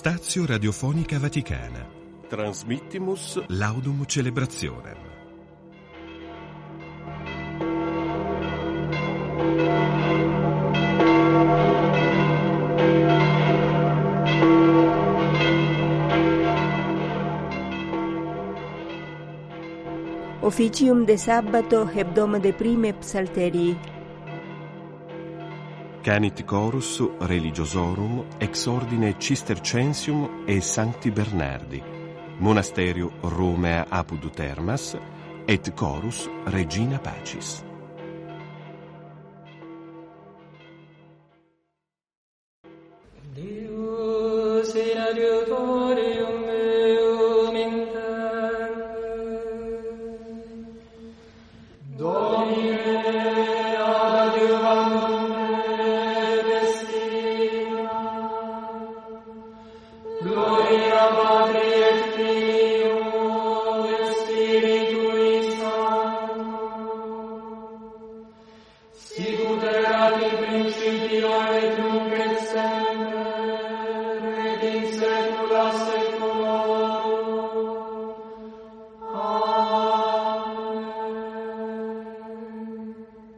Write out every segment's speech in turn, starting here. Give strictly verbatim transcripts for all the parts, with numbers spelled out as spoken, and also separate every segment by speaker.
Speaker 1: Stazio Radiofonica Vaticana.
Speaker 2: Transmittimus
Speaker 1: Laudum Celebrationem.
Speaker 3: Officium de Sabbato hebdomade prime psalterii.
Speaker 2: Canit chorus religiosorum ex ordine Cistercensium e Sancti Bernardi, monasterio Romea apud Termas, et chorus Regina Pacis.
Speaker 4: Deus in adiutorium meum interne, Domine ad adiuvandum me destina, gloria Patri et Filio et Spiritui Sancto, sicut erat in principio et nunc et semper et in saecula saeculorum. Amen.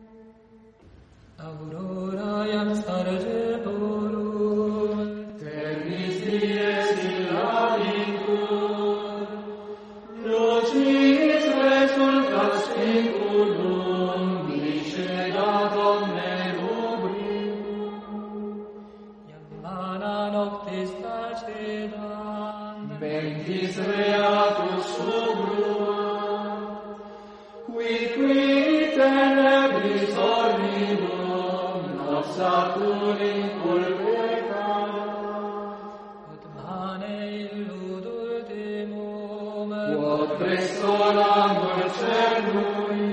Speaker 4: Aurora iam sargeborum, ternis dies illabitur, lucis resultat speculum, discedat omne lubricum. Iam vana noctis tacedant, ventis reatus subruat, quid qui tenebris ornidum nos satur inculpecat, ut mane illudur demum, quod presto langur cernui,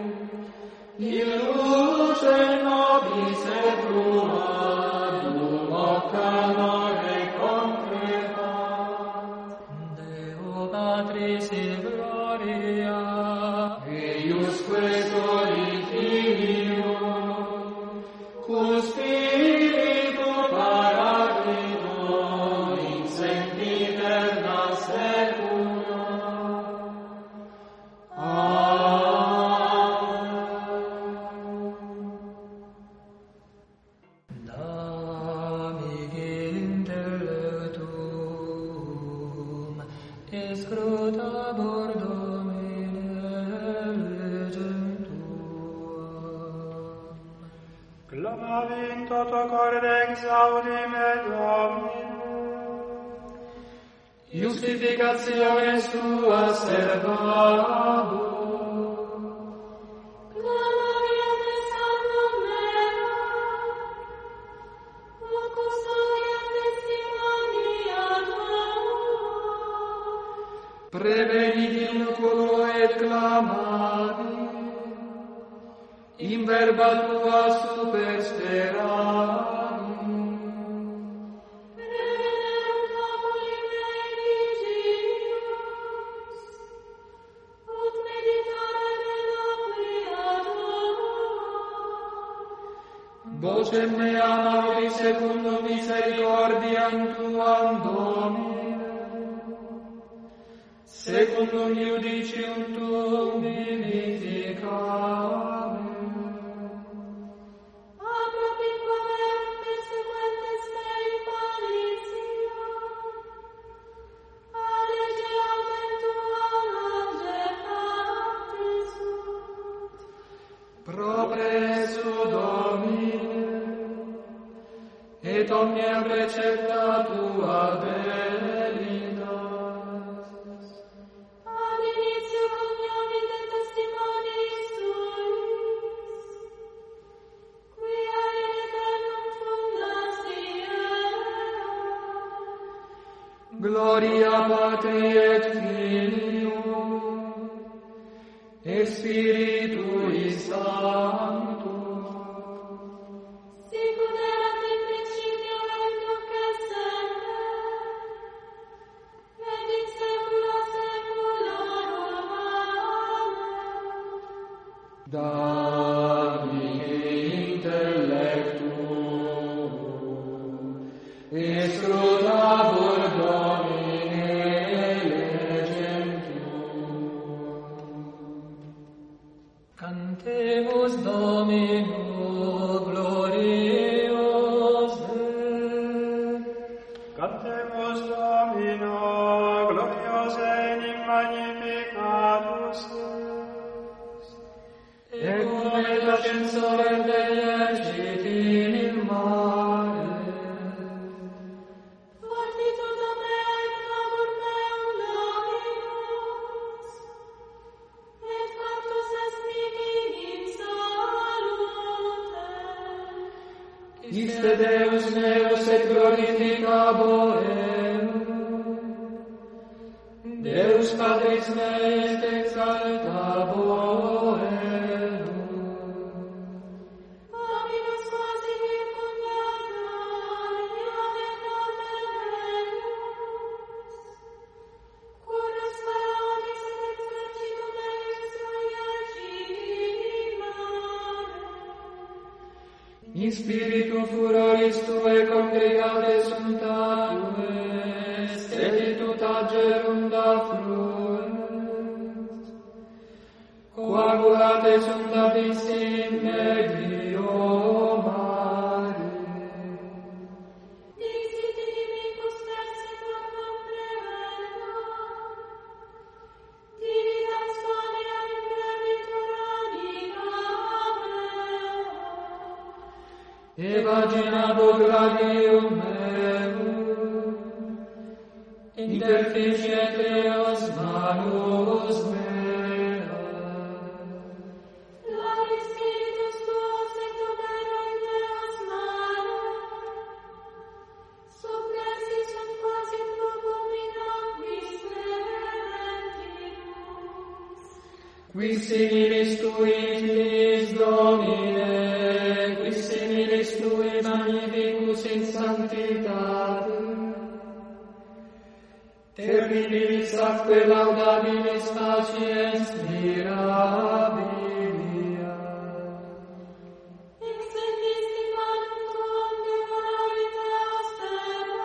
Speaker 4: illucem nobis et bruma, lumo canore concretat. Deo Patris in gloria, eius questori Filio, cum Spiritu Paraclito, in sempiterna saecula. Amen. Damigi intellectum, et scrutabor Domine legentum.
Speaker 5: Clamavim toto corde exaudime Domine,
Speaker 4: Justificationes tuas servabo.
Speaker 6: Clamaviam de santum mea, ut custodiam testimonia tua.
Speaker 4: Preveniti nuculo et clamavi, in verba tua supersperami.
Speaker 6: Revenerunt populi mei vigilius, ut meditare requia tua.
Speaker 4: Vocem mea mauri secundum misericordiam tuam, Domine, secundum iudicium tuum vivificame.
Speaker 6: Apropinqua meum persequentes mei malitia, a lege laudem tua longevate sunt.
Speaker 4: Propresu Domine, et omnia precepta tua veritas.
Speaker 6: Ad initio cognomi de testimoniis tuis, quia in eternum fundasti erat.
Speaker 4: Gloria Patri et Filio et Spiritui Sancto,
Speaker 6: Sicut erat in principio et nunc et semper, et in saecula saeculorum. Amen.
Speaker 4: Damini intellectum, et scrutabor Cantemus Domino gloriose.
Speaker 5: Cantemus Domino gloriose in magnificatus Deus.
Speaker 4: Et come l'ascensore degli ecciti in mare.
Speaker 6: Fortitudo mea et clamor meum Dominus, et factus est mihi in salute.
Speaker 4: Iste Deus meus et glorificabo eum. Deus Patris mei et exaltabo eum.
Speaker 6: Dominus quasi circumdata, iam et omen Deus. Curus Faraonis et exercitum eius sui mare.
Speaker 4: In spiritu furoris tue congregate sunt agues, et agerunda fluens. Coagulate sunt abissi in medio mare.
Speaker 6: Dixit inimicus persequor comprehendo, dividat spania in creditur anima mea.
Speaker 4: E vaginabo gladium meum, interficiet eos manus mea.
Speaker 6: Lavi spiritus tuos et opera in meas manos, submersis sunt quasi flugumina quis ferentimus.
Speaker 4: Qui similis tui filis Domine, qui similis tui magnificus in sanctitate. Terribilis atque laudabilis faciens mirabilia.
Speaker 6: Exendisti manum tuum devoralite aspera,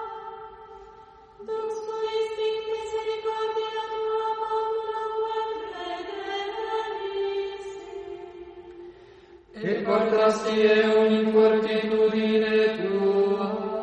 Speaker 6: dux tuis in misericordia tua populorum redemissi.
Speaker 4: Et guardasti eum in fortitudine tua,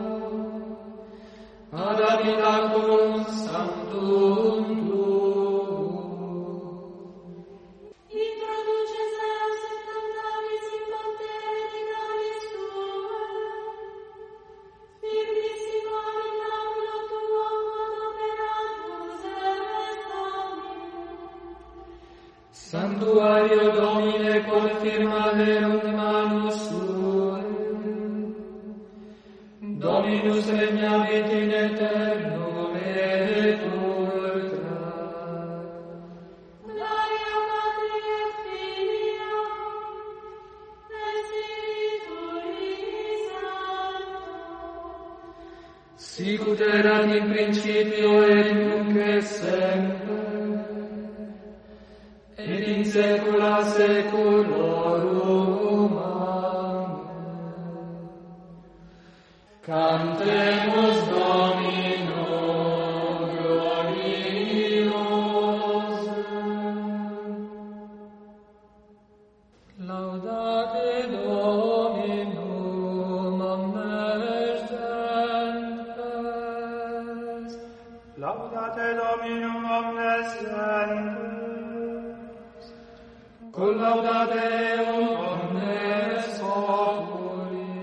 Speaker 4: ad habitaculum sanctum tuum.
Speaker 6: Introduces eos et cantavis in pontere dinaris tuae, firmissimo habitaculo tuum ad operatus est Dominum.
Speaker 4: Sanctuario Domine confirma verum manus suae. Dominus regnavit in aeternum et ultra.
Speaker 6: Gloria Patri et Filio, et Spiritui Sancto.
Speaker 4: Sicut erat in principio et nunc et semper, et in saecula saeculorum. Amen. Cantemus Domino gloriose. Laudate Dominum omnes gentes.
Speaker 5: Laudate Dominum omnes gentes.
Speaker 4: Collaudate eum omnes populi.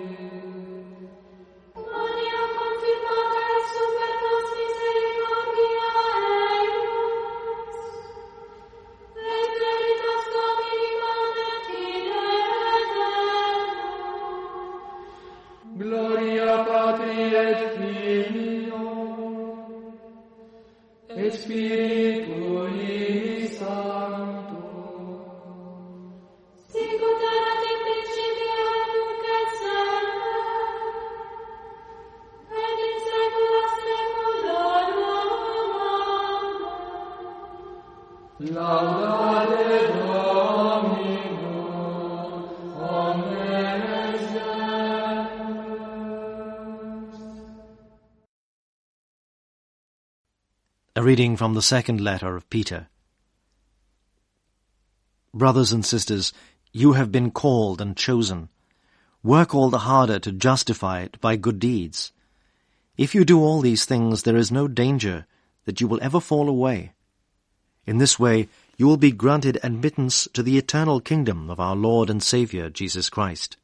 Speaker 6: Gloria confirmata et super nos misericordia eius, et veritas Domini manet in aeternum.
Speaker 4: Gloria Patri et Filio et Spiritui Sancto.
Speaker 6: Sicut erat in principio et nunc et semper, et in saecula saeculorum. Amen.
Speaker 4: Laudate Dominum omnes gentes.
Speaker 7: A reading from the second letter of Peter. Brothers and sisters, you have been called and chosen. Work all the harder to justify it by good deeds. If you do all these things, there is no danger that you will ever fall away. In this way, you will be granted admittance to the eternal kingdom of our Lord and Saviour, Jesus Christ.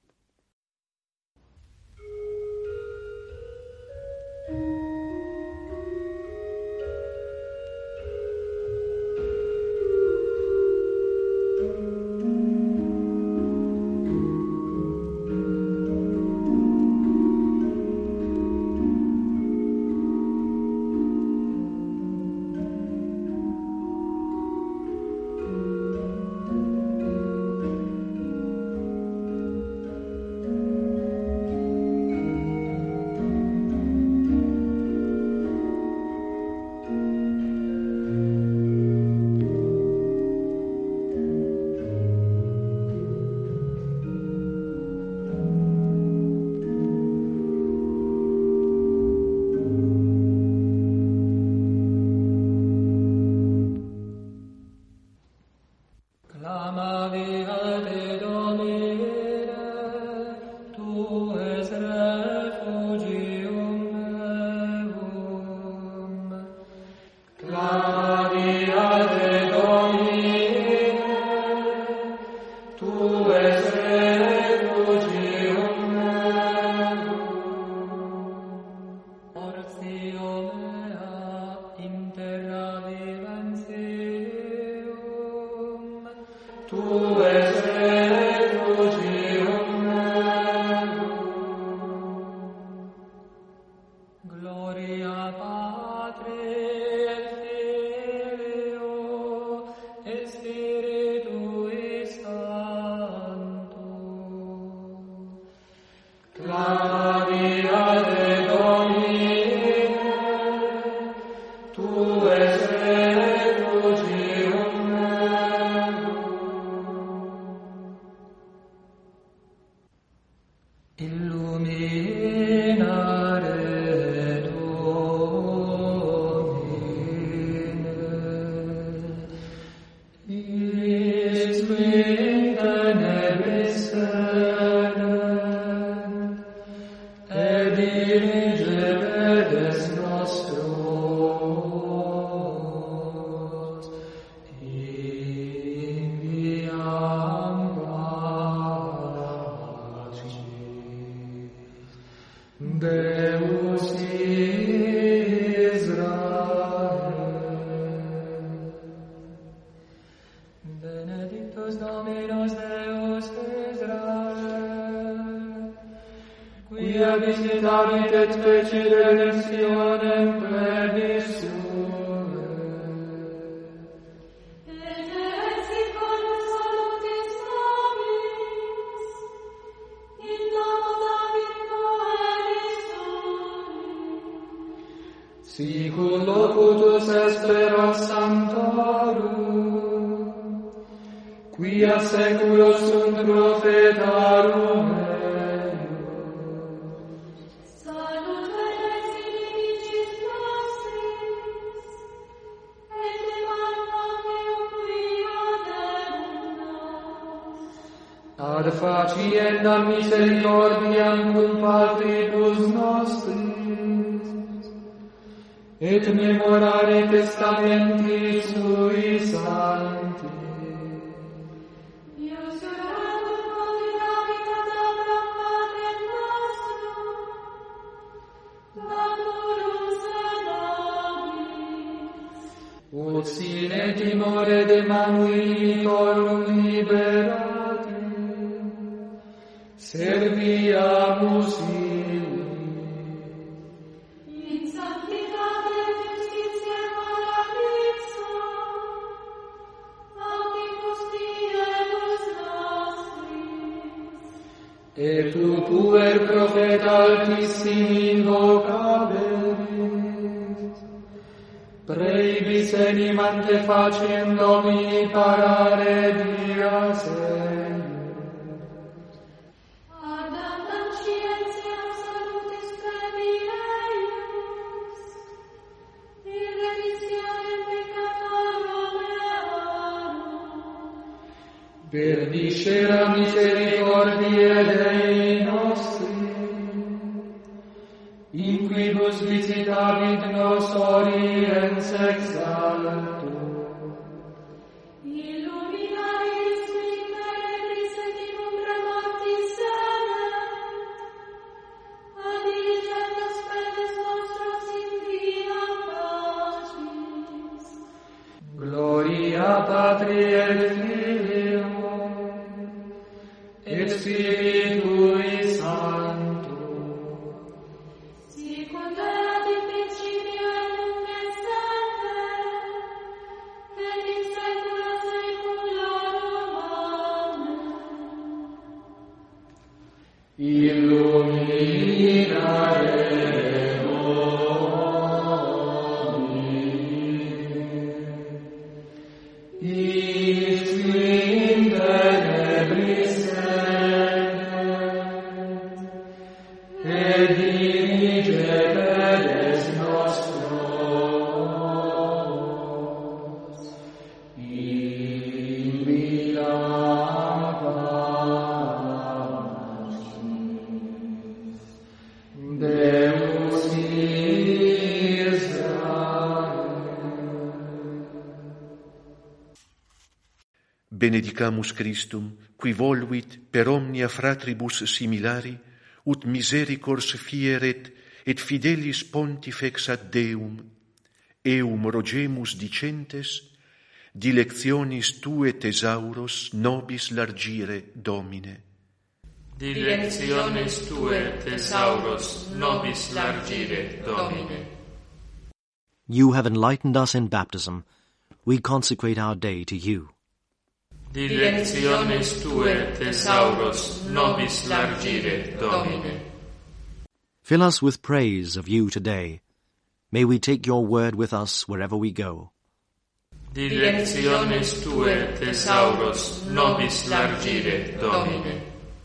Speaker 4: Sicul locutus espero sanctorum, quia seculos sunt profetarum eius.
Speaker 6: Salute Spiritus nostris, et evangelium quia deum.
Speaker 4: Ad faciendam misericordiam cum patribus nostris, et memorare testamenti sui sancti.
Speaker 6: Ius oratum confidavitat Abraham patrem nostrum, datur sed nobis.
Speaker 4: Ut sine timore de manu inimicorum liberati, serviamus illi.
Speaker 6: In sanctitate justitiae paradiso, auditus diebus nostris.
Speaker 4: Et tu puer profeta altissimi invocaberis, praebis enim ante faciem Domini parare dias eius.
Speaker 6: Ardendam scientiam salutis plebi eius, in remissionem peccatorum earum.
Speaker 4: per viscera misericordiae Dei nostri, in quibus visitavit nos oriens ex alto, Patri et Filio et Spiritui Sancto,
Speaker 6: sicut erat in principio et nunc et semper et in saecula saeculorum. Amen.
Speaker 4: Illuminae
Speaker 2: Benedicamus Christum, qui voluit per omnia fratribus similari, ut misericors fieret et fidelis pontifex ad Deum, eum rogemus dicentes, dilectionis tue thesauros nobis largire, Domine.
Speaker 4: Dilectionis tue thesauros nobis largire, Domine.
Speaker 7: You have enlightened us in baptism. We consecrate our day to you.
Speaker 4: Dilectionis tue thesauros nobis largire, Domine.
Speaker 7: Fill us with praise of you today. May we take your word with us wherever we go.
Speaker 4: Dilectionis tue thesauros nobis largire, Domine.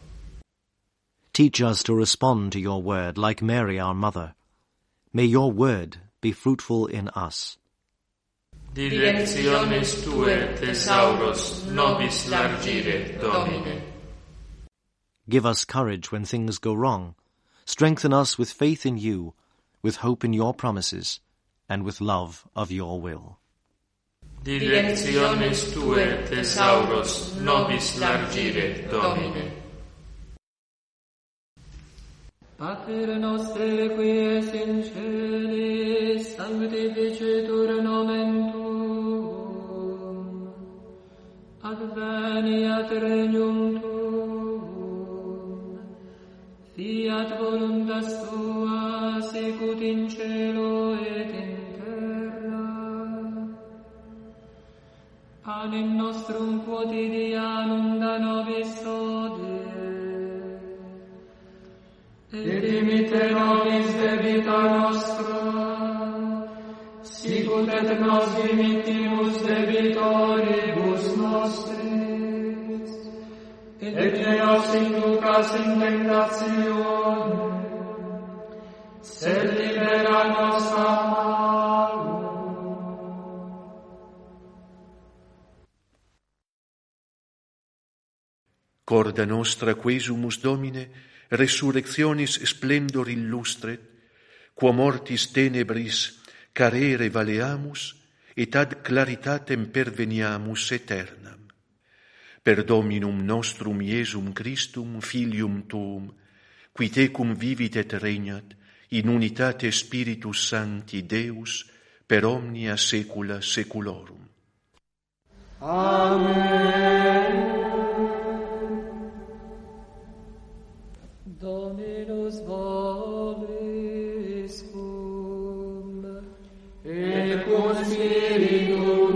Speaker 7: Teach us to respond to your word like Mary our mother. May your word be fruitful in us.
Speaker 4: Dilectionis tue thesauros nobis largire, Domine.
Speaker 7: Give us courage when things go wrong. Strengthen us with faith in you, with hope in your promises, and with love of your will.
Speaker 4: Dilectionis tue thesauros nobis largire, Domine. Pater noster qui es in celis, sanctificetur nomen tuum, adveniat regnum tuum, fiat voluntas tua sicut in cielo et in terra. Panem nostrum quotidianum da nobis hodie, et dimitte nobis debita nostra, sicut et nos dimittimus debitoribus nostris, et ne nos inducas in tentationem, sed libera nos a malo.
Speaker 2: Corda nostra quesumus, Domine, resurrectionis splendor illustret, quo mortis tenebris carere valeamus, et ad claritatem perveniamus aeternam. Per Dominum nostrum Iesum Christum, Filium Tuum, qui tecum vivit et regnat, in unitate Spiritus Sancti Deus, per omnia saecula saeculorum.
Speaker 4: Amen. Dominus vobiscum, et cum spiritu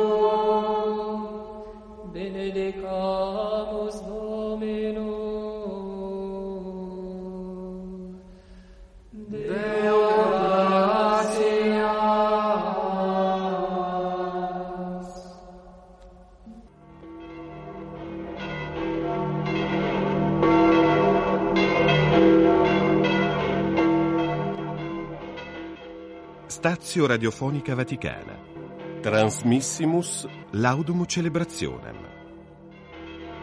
Speaker 4: tuo, benedicamus Dominum. Deo gratias.
Speaker 1: Stazio Radiofonica Vaticana.
Speaker 2: Transmissimus
Speaker 1: Laudum Celebrationem.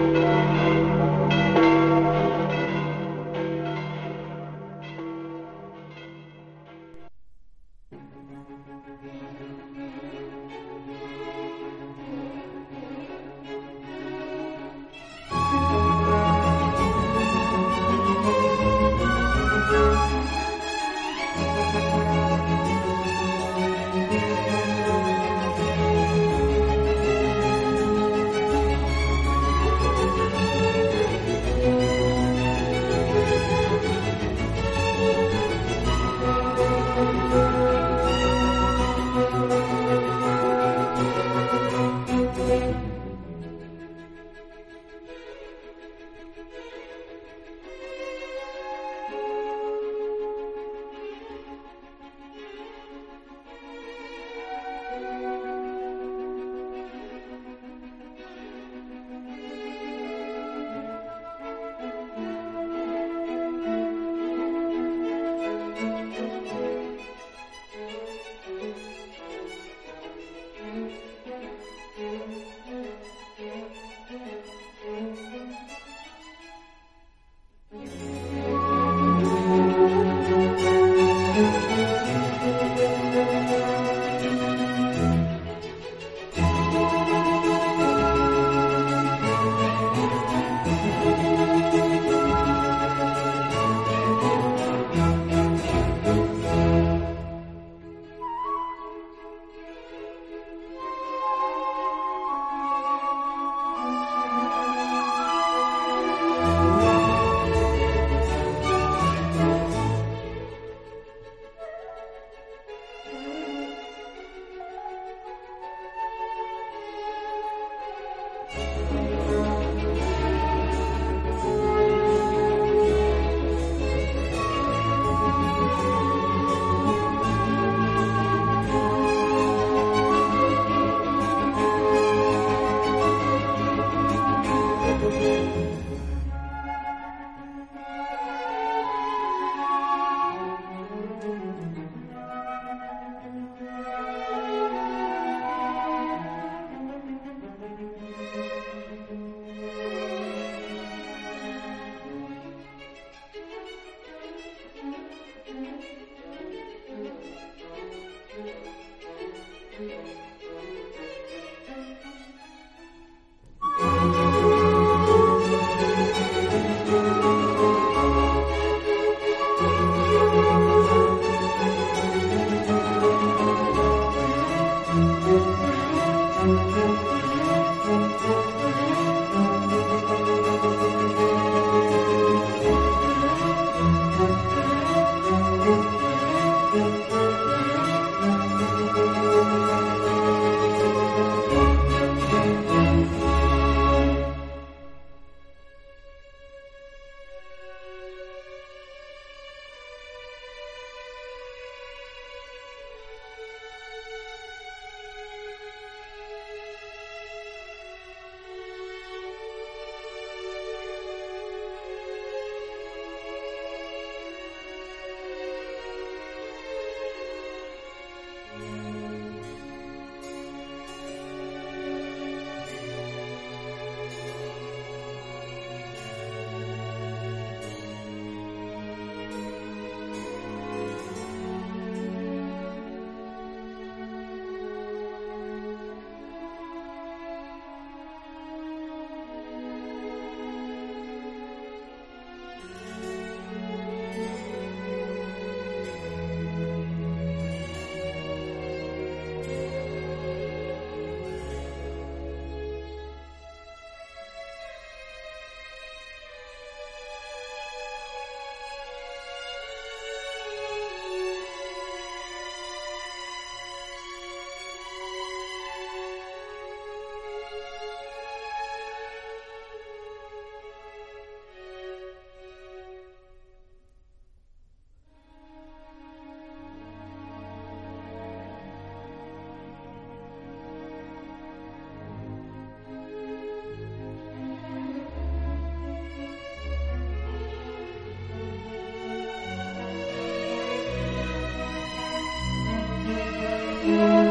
Speaker 4: Thank you.